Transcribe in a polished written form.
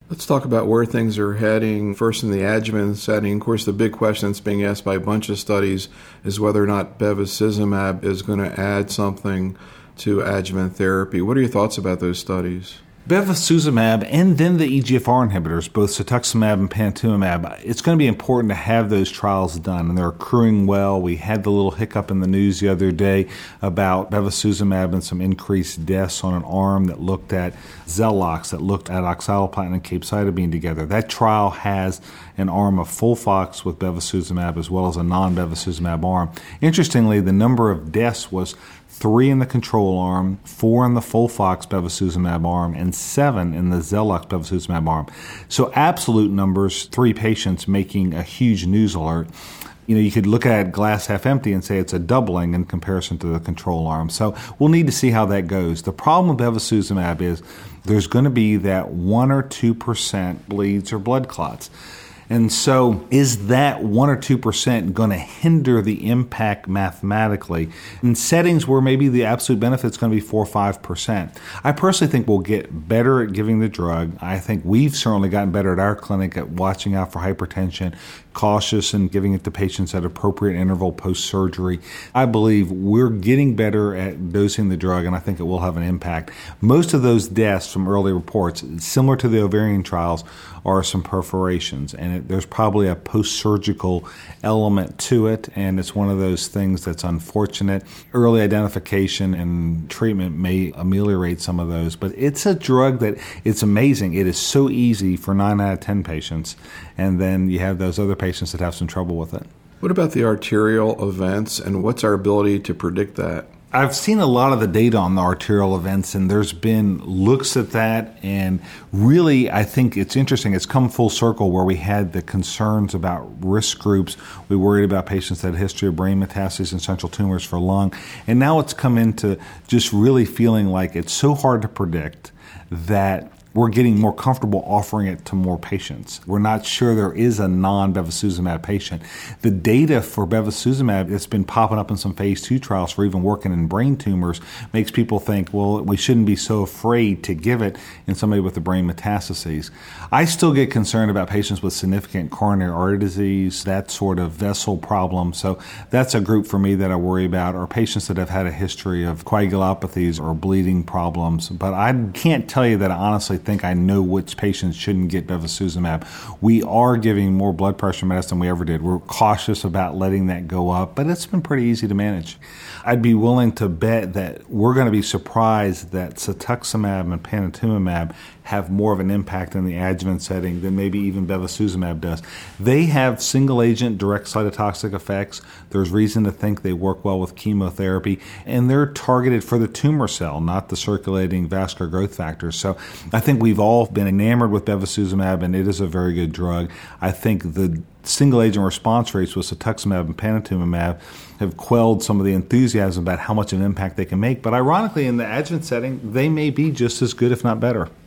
Let's talk about where things are heading. First, in the adjuvant setting, of course, the big question that's being asked by a bunch of studies is whether or not bevacizumab is going to add something to adjuvant therapy. What are your thoughts about those studies? Bevacizumab and then the EGFR inhibitors, both cetuximab and panitumumab, it's going to be important to have those trials done, and they're accruing well. We had the little hiccup in the news the other day about bevacizumab and some increased deaths on an arm that looked at Zelox, that looked at oxaliplatin and capecitabine together. That trial has an arm of FOLFOX with bevacizumab as well as a non-bevacizumab arm. Interestingly, the number of deaths was 3 in the control arm, 4 in the FOLFOX bevacizumab arm, and 7 in the Zelox bevacizumab arm. So absolute numbers, 3 patients making a huge news alert. You could look at glass half empty and say it's a doubling in comparison to the control arm. So we'll need to see how that goes. The problem with bevacizumab is there's going to be that 1 or 2% bleeds or blood clots. And so is that 1 or 2% going to hinder the impact mathematically in settings where maybe the absolute benefit is going to be 4 or 5%? I personally think we'll get better at giving the drug. I think we've certainly gotten better at our clinic at watching out for hypertension, cautious in giving it to patients at appropriate interval post-surgery. I believe we're getting better at dosing the drug, and I think it will have an impact. Most of those deaths from early reports, similar to the ovarian trials, are some perforations, and there's probably a post-surgical element to it, and it's one of those things that's unfortunate. Early identification and treatment may ameliorate some of those, but it's a drug that it's amazing. It is so easy for 9 out of 10 patients, and then you have those other patients that have some trouble with it. What about the arterial events, and what's our ability to predict that? I've seen a lot of the data on the arterial events, and there's been looks at that, and really I think it's interesting. It's come full circle where we had the concerns about risk groups. We worried about patients that had a history of brain metastases and central tumors for lung, and now it's come into just really feeling like it's so hard to predict that we're getting more comfortable offering it to more patients. We're not sure there is a non-bevacizumab patient. The data for bevacizumab that's been popping up in some phase 2 trials for even working in brain tumors makes people think, well, we shouldn't be so afraid to give it in somebody with the brain metastases. I still get concerned about patients with significant coronary artery disease, that sort of vessel problem. So that's a group for me that I worry about, or patients that have had a history of coagulopathies or bleeding problems. But I can't tell you that I honestly think I know which patients shouldn't get bevacizumab. We are giving more blood pressure medicine than we ever did. We're cautious about letting that go up, but it's been pretty easy to manage. I'd be willing to bet that we're going to be surprised that cetuximab and panitumumab have more of an impact in the adjuvant setting than maybe even bevacizumab does. They have single-agent direct cytotoxic effects. There's reason to think they work well with chemotherapy, and they're targeted for the tumor cell, not the circulating vascular growth factors. So I think we've all been enamored with bevacizumab, and it is a very good drug. I think the single-agent response rates with cetuximab and panitumumab have quelled some of the enthusiasm about how much of an impact they can make. But ironically, in the adjuvant setting, they may be just as good, if not better.